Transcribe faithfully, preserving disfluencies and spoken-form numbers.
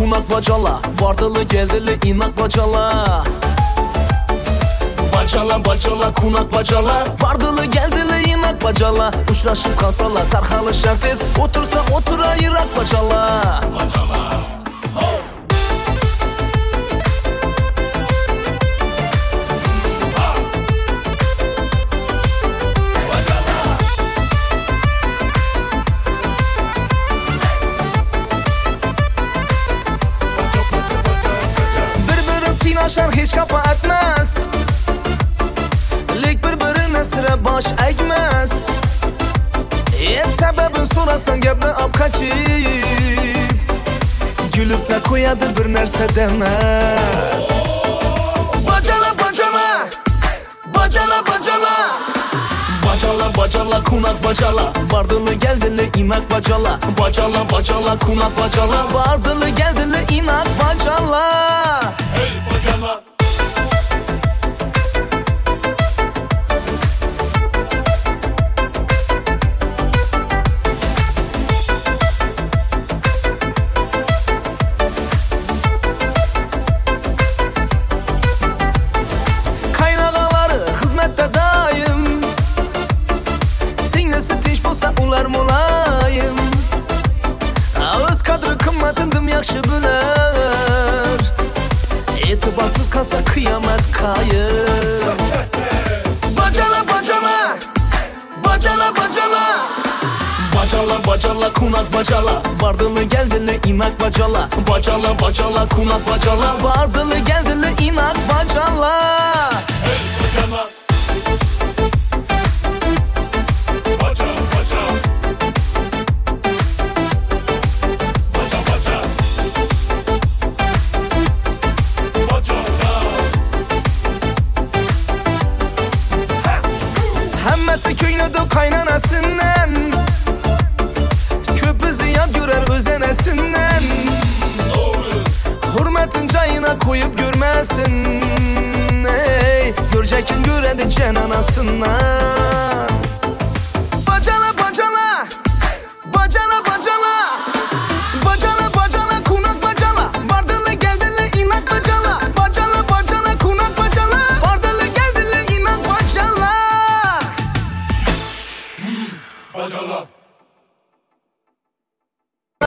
kunak bacala, vardılı geldili inak bacala. Bacala bacala kunak bacala, vardılı geldili inak bacala. Uçraşıp kalsalar tarhalı şertiz, otursa otura irak bacala. Bacala aşar hiç kafa etmez, lik birbirine sıra baş eğmez. E sebebin sorasan gepni ap kaçıp, gülüp ne koyadı bir nerse demez. Bacala bacala, bacala bacala, bacala bacala kunak bacala, vardılı geldili inak bacala. Bacala bacala kunak bacala, vardılı geldili inak bacala. Hey bacala. Kaynağaları hizmette daim, singlisi tinç bolsa ular mulayim. Öz kadri kımmatındım yakşı biler, etibarsız kalsa kıyamet kayır. Bacala bacala, bacala bacala, bacala bacala kunak bacala, vardılı geldili inak bacala. Bacala bacala kunak bacala, vardılı geldili inak bacala. Hey bacala. Hemmesi köynüdü kaynanasından, köpü ziyad görer özenesinden. Hürmetin cayına koyup görmesin, ey, görecekin göredi cenanasından. Bacala bacala, bacala bacala, bacala bacala kunak bacala, vardılı geldili inak bacala. Bacala bacala kunak bacala, vardılı geldili inak bacala. Bacala.